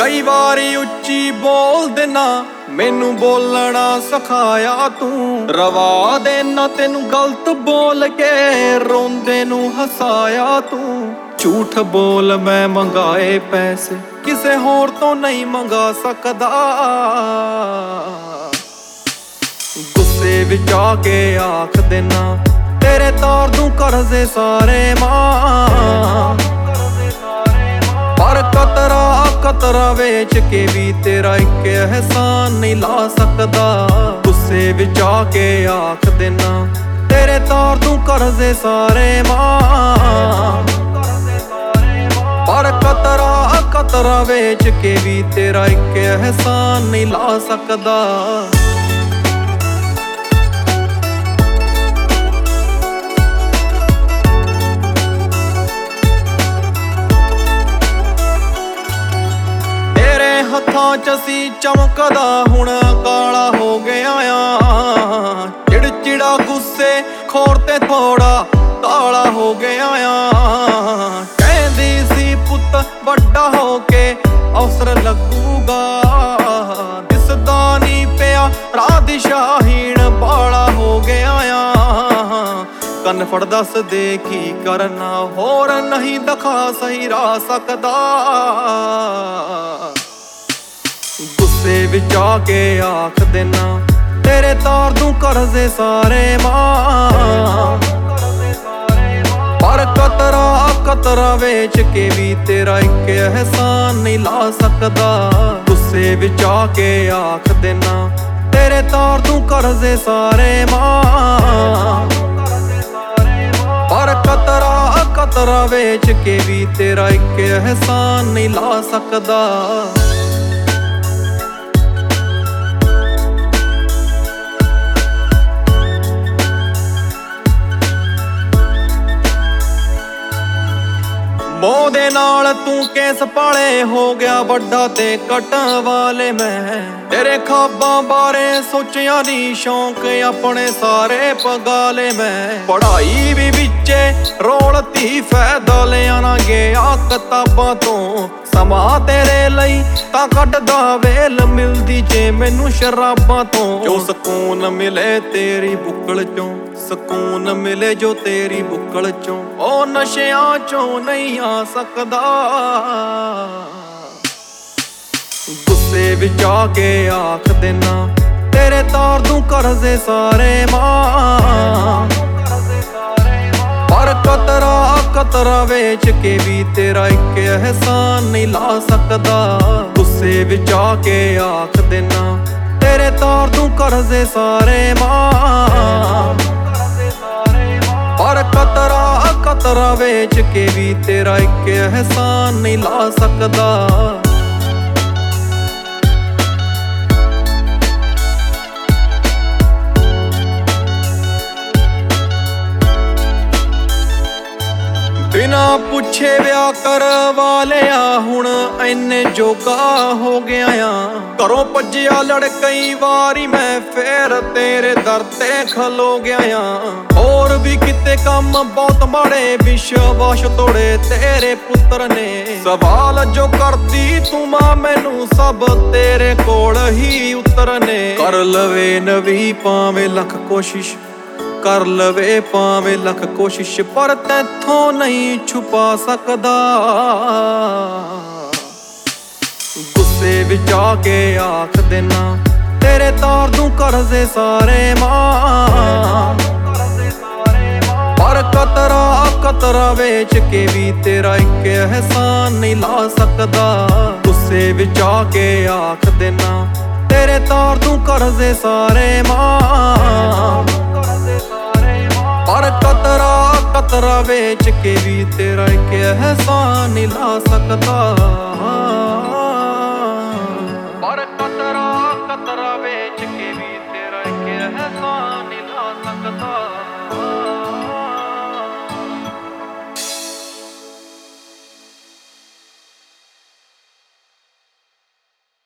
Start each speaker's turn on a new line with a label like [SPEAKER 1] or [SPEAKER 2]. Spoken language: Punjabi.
[SPEAKER 1] ਕਈ ਵਾਰੀ ਉੱਚੀ ਬੋਲ ਦੇਣਾ, ਮੈਨੂੰ ਬੋਲਣਾ ਸਿਖਾਇਆ ਤੂੰ। ਰਵਾ ਦੇਣਾ ਤੈਨੂੰ ਗਲਤ ਬੋਲ ਕੇ, ਰੋਂਦੇ ਨੂੰ ਹਸਾਇਆ ਤੂੰ। ਝੂਠ ਬੋਲ ਮੈਂ ਮੰਗਾਏ ਪੈਸੇ, ਕਿਸੇ ਹੋਰ ਤੋਂ ਨਹੀਂ ਮੰਗਾ ਸਕਦਾ। ਗੁੱਸੇ ਵਿੱਚ ਆ ਕੇ ਆਖ ਦੇਣਾ, ਤੇਰੇ ਤਾਰ ਦੂੰ ਕਰਜ਼ੇ ਸਾਰੇ ਮਾਂ। ਪਰ ਕਤਰਾ ਵੇਚ ਕੇ ਵੀ ਤੇਰਾ ਇੱਕ ਅਹਿਸਾਨ ਨਹੀਂ ਲਾ ਸਕਦਾ। ਗੁੱਸੇ ਵਿੱਚ ਆ ਕੇ ਆਖ ਦੇਣਾ, ਤੇਰੇ ਤਾਰ ਦੂੰ ਕਰਜ਼ੇ ਸਾਰੇ ਮਾਂ। ਪਰ ਕਤਰਾ ਵੇਚ ਕੇ ਵੀ ਤੇਰਾ ਇੱਕ ਅਹਿਸਾਨ ਨਹੀਂ ਲਾ ਸਕਦਾ। ਹੱਥਾਂ ਚ ਸੀ ਚਮਕਦਾ, ਹੁਣ ਕਾਲਾ ਹੋ ਗਿਆ ਆ। ਚਿੜਚਿੜਾ ਗੁੱਸੇ ਖੋਰ ਤੇ ਥੋੜਾ ਕਾਲਾ ਹੋ ਗਿਆ ਆ। ਕਹਿੰਦੀ ਸੀ ਪੁੱਤ ਵੱਡਾ ਹੋ ਕੇ ਅਫਸਰ ਲੱਗੂਗਾ, ਦਿਸਦਾ ਨੀ ਪਿਆ ਰਾਹ ਦਿਸ਼ਾਹੀਣ ਬਾਲਾ ਹੋ ਗਿਆ ਆ। ਕੰਨ ਫੜ ਦੱਸ ਦੇ ਕੀ ਕਰਨਾ, ਹੋਰ ਨਹੀਂ ਦਿਖਾ ਸਹੀ ਰਾਹ ਸਕਦਾ। ਗੁੱਸੇ ਵਿੱਚ ਆ ਕੇ ਆਖ ਦੇਣਾ, ਤੇਰੇ ਤਾਰ ਦੂੰ ਕਰਜ਼ੇ ਸਾਰੇ ਮਾਂ। ਪਰ ਕਤਰਾ ਵੇਚ ਕੇ ਵੀ ਤੇਰਾ ਇੱਕ ਅਹਿਸਾਨ ਨਹੀਂ ਲਾ ਸਕਦਾ। ਗੁੱਸੇ ਵਿੱਚ ਆ ਕੇ ਆਖ ਦੇਣਾ, ਤੇਰੇ ਤਾਰ ਦੂੰ ਕਰਜ਼ੇ ਸਾਰੇ ਮਾਂ। ਪਰ ਕਤਰਾ ਵੇਚ ਕੇ ਵੀ ਤੇਰਾ ਇੱਕ ਅਹਿਸਾਨ ਨਹੀਂ ਲਾ ਸਕਦਾ। ਮੋਹ ਦੇ ਨਾਲ ਤੂੰ ਕੇਸ ਪਾਲੇ, ਹੋ ਗਿਆ ਵੱਡਾ ਤੇ ਕਟਾਂ ਵਾਲੇ ਮੈਂ। ਤੇਰੇ ਖਾਬਾਂ ਬਾਰੇ ਸੋਚਿਆ ਨੀ ਸ਼ੌਂਕ ਆਪਣੇ ਸਾਰੇ ਪਗਾਲੇ ਮੈਂ। ਪੜ੍ਹਾਈ ਵੀ ਵਿੱਚੇ ਰੋਲਤੀ, ਫਾਇਦਾ ਲਿਆ ਨਾ ਗਿਆ ਕਿਤਾਬਾਂ ਤੋਂ। ਸਮਾਂ ਤੇਰੇ ਲਈ ਤਾਂ ਕੱਢਦਾ ਵੇਲ, ਮਿਲਦੀ ਜੇ ਮੈਨੂੰ ਸ਼ਰਾਬਾਂ ਤੋਂ। ਜੋ ਸਕੂਨ ਮਿਲੇ ਤੇਰੀ ਬੁੱਕਲ ਚੋਂ, ਸਕੂਨ ਮਿਲੇ ਜੋ ਤੇਰੀ ਬੁੱਕਲ ਚੋਂ, ਉਹ ਨਸ਼ਿਆਂ ਚੋਂ ਨਹੀਂ ਆ ਸਕਦਾ। ਗੁੱਸੇ ਵਿੱਚ ਆ ਕੇ ਆਖ ਦੇਣਾ, ਤੇਰੇ ਤਾਰ ਦੂੰ ਕਰਜ਼ੇ ਸਾਰੇ ਮਾਂ। ਪਰ ਕਤਰਾ ਵੇਚ ਕੇ ਵੀ ਤੇਰਾ ਇੱਕ ਅਹਿਸਾਨ ਨਹੀਂ ਲਾ ਸਕਦਾ। ਗੁੱਸੇ ਵਿੱਚ ਆ ਕੇ ਆਖ ਦੇਣਾ, ਤੇਰੇ ਤਾਰ ਦੂੰ ਕਰਜ਼ੇ ਸਾਰੇ ਮਾਂ। ਪਰ ਕਤਰਾ ਵੇਚ ਕੇ ਵੀ ਤੇਰਾ ਇੱਕ ਅਹਿਸਾਨ ਨਹੀਂ ਲਾ ਸਕਦਾ। ਬਿਨਾਂ ਪੁੱਛੇ ਵਿਆਹ ਕਰਵਾ ਲਿਆ, ਹੁਣ ਐਨੇ ਜੋਗਾ ਹੋ ਗਿਆ ਆ। ਘਰੋਂ ਭੱਜਿਆ ਲੜ ਕਈ ਵਾਰੀ ਮੈਂ, ਫੇਰ ਤੇਰੇ ਦਰ ਤੇ ਖਲੋ ਗਿਆ ਆ। ਹੋਰ ਵੀ ਕਿਤੇ ਕੰਮ ਬਹੁਤ ਮਾੜੇ, ਵਿਸ਼ਵਾਸ ਤੋੜੇ ਤੇਰੇ ਪੁੱਤਰ ਨੇ। ਸਵਾਲ ਜੋ ਕਰਦੀ ਤੂੰ ਮਾਂ ਮੈਨੂੰ, ਸਭ ਤੇਰੇ ਕੋਲ ਹੀ ਉੱਤਰ ਨੇ। ਕਰ ਲਵੇ ਨਵੀਂ ਭਾਵੇਂ ਲੱਖ ਕੋਸ਼ਿਸ਼, ਕਰ ਲਵੇ ਭਾਵੇਂ ਲੱਖ ਕੋਸ਼ਿਸ਼, ਪਰ ਤੈਥੋਂ ਨਹੀਂ ਛੁਪਾ ਸਕਦਾ। ਗੁੱਸੇ ਵਿੱਚ ਆ ਕੇ ਆਖ ਦੇਣਾ, ਤੇਰੇ ਤਾਰ ਦੂੰ ਕਰਜ਼ੇ ਸਾਰੇ ਮਾਂ। ਪਰ ਕਤਰਾ ਵੇਚ ਕੇ ਵੀ ਤੇਰਾ ਇੱਕ ਅਹਿਸਾਨ ਨਹੀਂ ਲਾ ਸਕਦਾ। ਗੁੱਸੇ ਵਿੱਚ ਆ ਕੇ ਆਖ ਦੇਣਾ, ਤੇਰੇ ਤਾਰ ਦੂੰ ਕਰਜ਼ੇ ਸਾਰੇ ਮਾਂ। ਪਰ ਕਤਰਾ ਵੇਚ ਕੇ ਵੀ ਤੇਰਾ ਇੱਕ ਅਹਿਸਾਨ ਨਹੀਂ ਲਾ ਸਕਦਾ। ਪਰ ਕਤਰਾ ਵੇਚ ਕੇ ਵੀ ਤੇਰਾ ਇੱਕ ਅਹਿਸਾਨ ਨਹੀਂ ਲਾ ਸਕਦਾ।